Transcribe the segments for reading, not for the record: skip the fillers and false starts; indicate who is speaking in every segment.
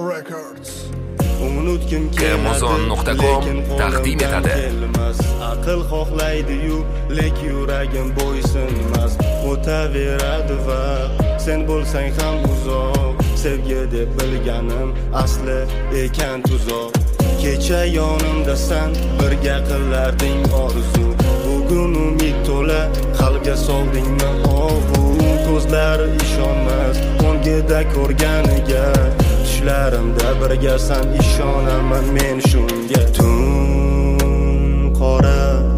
Speaker 1: Records.
Speaker 2: Unutgim
Speaker 3: Amazon.com taqdim etadi.
Speaker 2: Aql xohlaydi-yu, lek yuragim bo'ysunmas. O'taveradi vaqt, sen bo'lsang ham uzoq. Sevgi deb bilganim asli ekan tuzoq. Kecha yonimdasan, birga qilarding orzu. Bugun umid to'la, qalbga soldingmi og'u. Ko'zlar ishonmas, o'ngida ko'rganiga. Tushlarimda birgasan, ishonaman men shunga. Tun qora,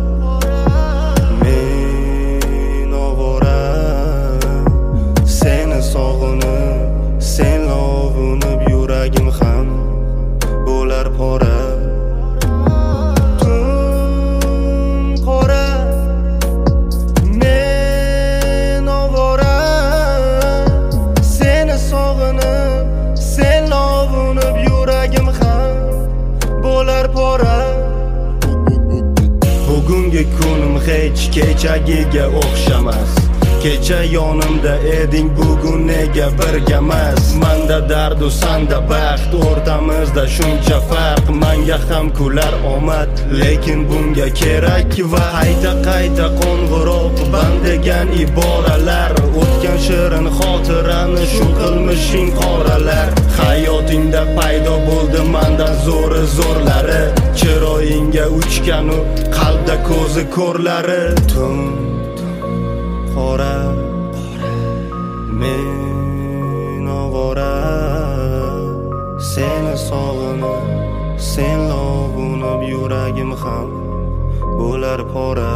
Speaker 2: men ovora. Seni sog'inib, sen lovunib, yuragim ham bo'lar pora. Bugungi kunim hech kechagiga o'xshamas. Kecha yonimda eding, bugun nega birgamas? Manda dard u sanda baxt, o'rtamizda shuncha farq. Menga ham kular omad, lekin bunga kerak va qayta qo'ng'iroq bandegan iboralar. O'tgan shirin xotirani shu qilmishing qoralar. Hayotingda paydo bo'ldi mendan zo'rlari. Chiroyingga uchganu qalbda ko'zi ko'rlari. Tun qora, men ovora. Seni sog'inib, sen lovunib, yuragim ham bo'lar pora.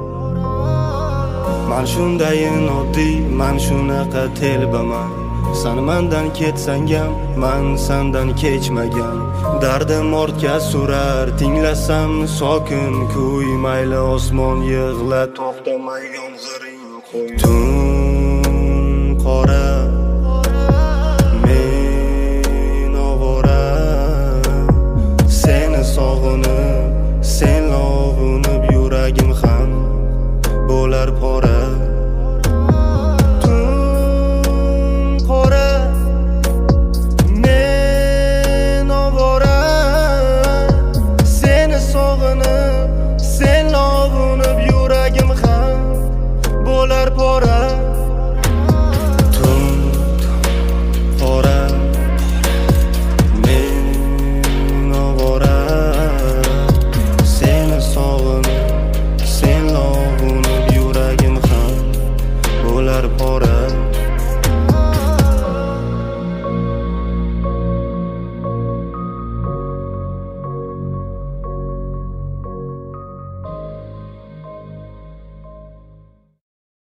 Speaker 2: Men shundayin oddiy, men shunaqa telbaman. Sen mendan ketsang ham, men sendan kechmagan. Dardim ortga surar, tinglasam sokin kuy. Mayli osmon yig'la, to'xtamay yomg'iring qo'y. Tun qora,